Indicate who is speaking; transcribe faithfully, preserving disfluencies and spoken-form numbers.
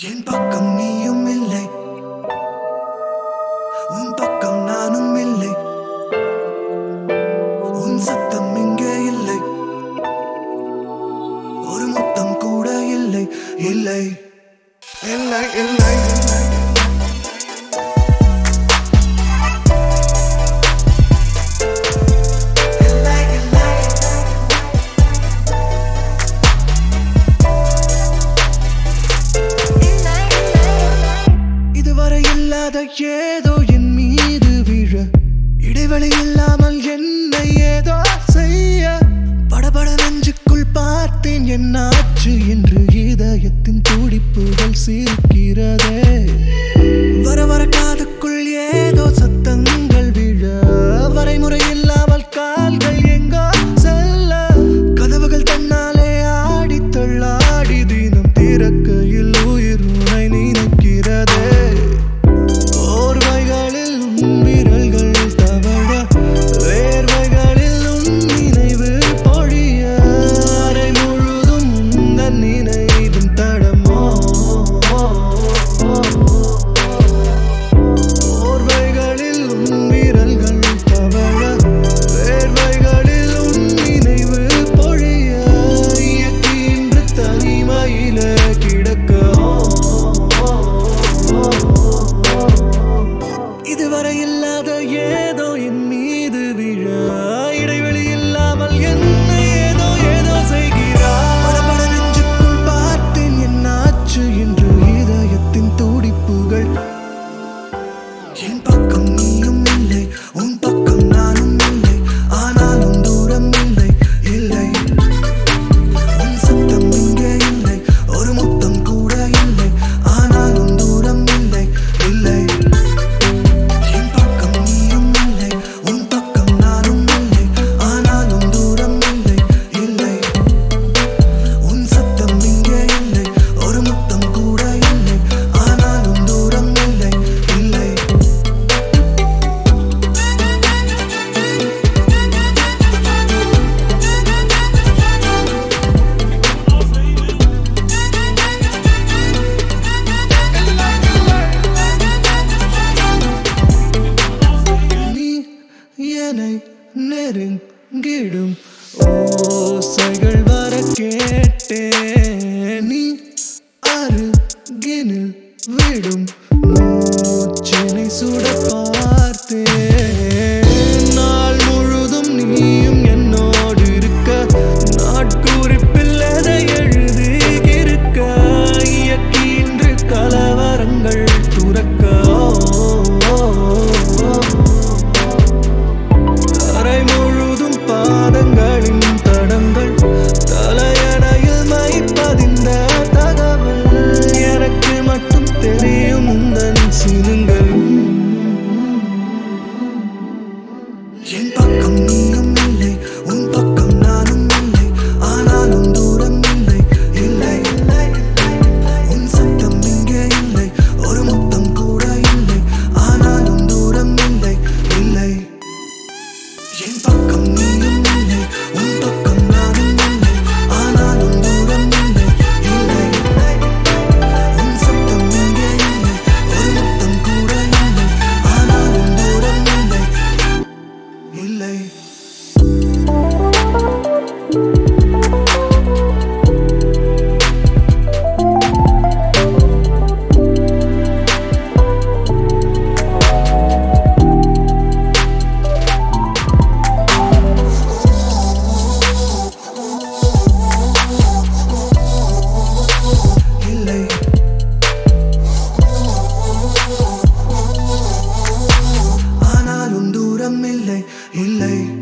Speaker 1: என் பக்கம் நீயும் இல்லை, உன் பக்கம் நானும் இல்லை. உன் சத்தம் இங்கே இல்லை, ஒரு முத்தம் கூட இல்லை. இல்லை இல்லை இல்லை ஏதோ என் மீது விழ இடைவெளி இல்லாமல் என்னை ஏதோ செய்ய படபட நெஞ்சுக்குள் பார்த்தேன் என்னாச்சு என்று இதயத்தின் துடிப்புகள் சிரிக்கிறதே. வர வர காதுக்குள் ஏதோ சத்தங்கள் விழ வரைமுறை இல்லாமல் கால்கள் எங்கோ செல்ல கதவுகள் தன்னாலே ஆடி தள்ளாடி தினம் திறக்கையில் உயிர் உனை நினைக்கிறதே. இதுவரை இல்லாத ஏதோ என் மீது விழ இடைவெளி இல்லாமல் என்னை ஏதோ ஏதோ செய்கிறார். படபட நெஞ்சுக்குள் பார்த்தேன் என்னாச்சு என்று இதயத்தின் துடிப்புகள். என் பக்கம் நீயும் இல்லை, உன் பக்கம் நானும் இல்லை, ஆனாலும் தூரம் இல்லை. இல்லை உன் சத்தம் இங்கே இல்லை, ஒரு முத்தம் கூட இல்லை, ஆனாலும் தூரம் இல்லை. இல்லை நெருங்கிடும் ஓசைகள் வர கேட்டேன், நீ அருகினில் விடும் மூச்சினை சுட பார்த்தேன். நாள் முழுதும் நீயும் என்னோடு இருக்க நாட்குறிப்பில் எதை எழுதி இருக்க இயக்கின்று கலவரங்கள் துறக்க. பாதங்களின் தடங்கள் தலையணையில் மைப்பதிந்த தகவல் எனக்கு மட்டும் தெரியும் உந்தன் சினுங்கள். என் பக்கம் நீயும் இல்லை, உன் பக்கம் நானும் இல்லை, ஆனாலும் தூரம் இல்லை. இல்லை உன் சத்தம் இங்கே இல்லை, ஒரு முத்தம் கூட இல்லை, ஆனாலும் தூரம் இல்லை. இல்லை என் பக்கம் நீயும் இல்லை, உன் பக்கம் நானும் இல்லை, ஆனாலும் தூரம் இல்லை. இல்லை உன் சத்தம் இங்கே இல்லை, ஒரு முத்தம் கூட இல்லை, ஆனாலும் தூரம் இல்லை. இல்லை இல்லை